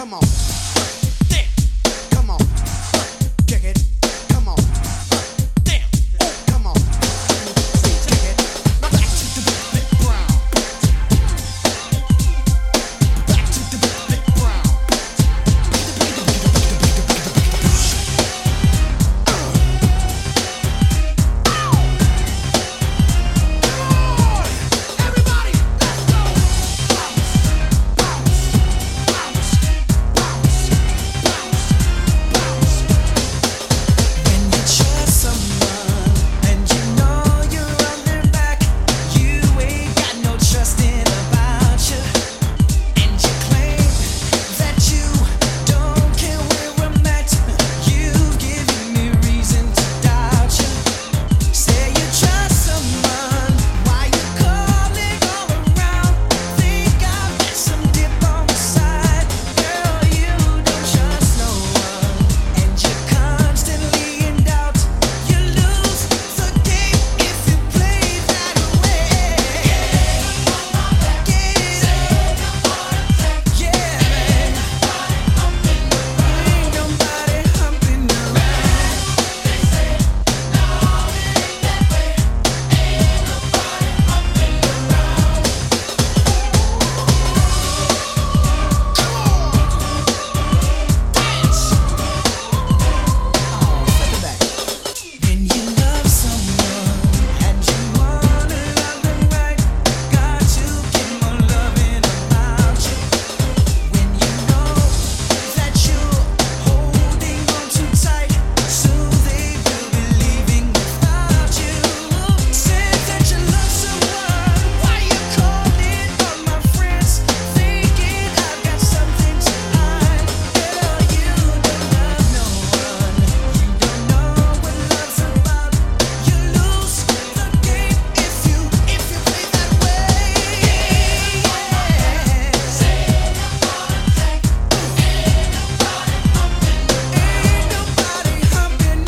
Come on. Damn. Come on. Check it. Come on. Damn. Oh, come on. Check it. Now back to the Big Brown. Back to the Big Brown. Everybody, let's go. Bounce, bounce, bounce, bounce, bounce, bounce. When you trust someone and you know you're on their back, you ain't got no trusting about you, and you claim that you don't care where I'm at. You've given me reason to doubt you. Say you trust someone, why you calling all around? Think I've got some dip on the side, girl. You don't trust no one, and you're constantly in doubt. You lose the game if you play that way. Get up, yeah, man. Ain't nobody humping around. When you love someone and you wanna love them right, got to get more loving about you. When you know that you're holding on too tight, soon they will be leaving without you. Said that you love someone, why you calling all my friends, thinking I've got something to hide? Girl, you don't love no one. You don't know what love's about. You lose the game if you play that way. Say ain't nobody humping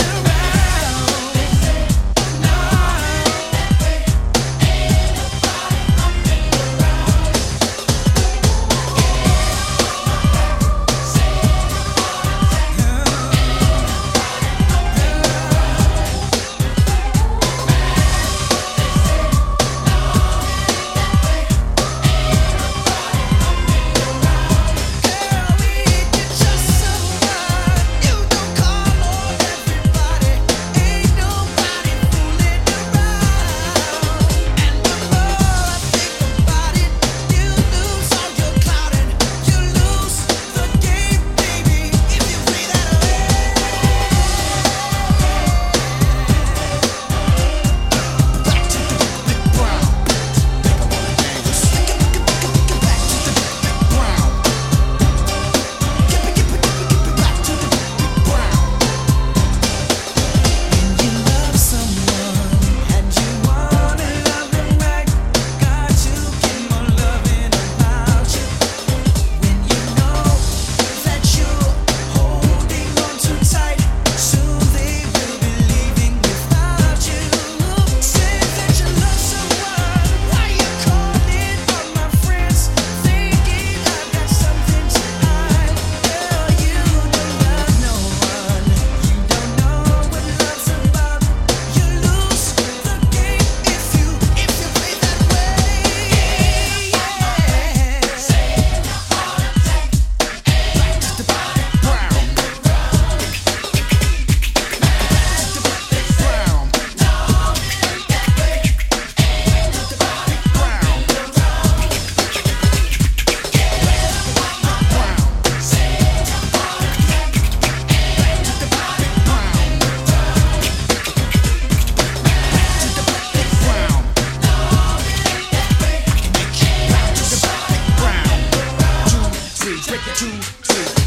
Break it 2, 3.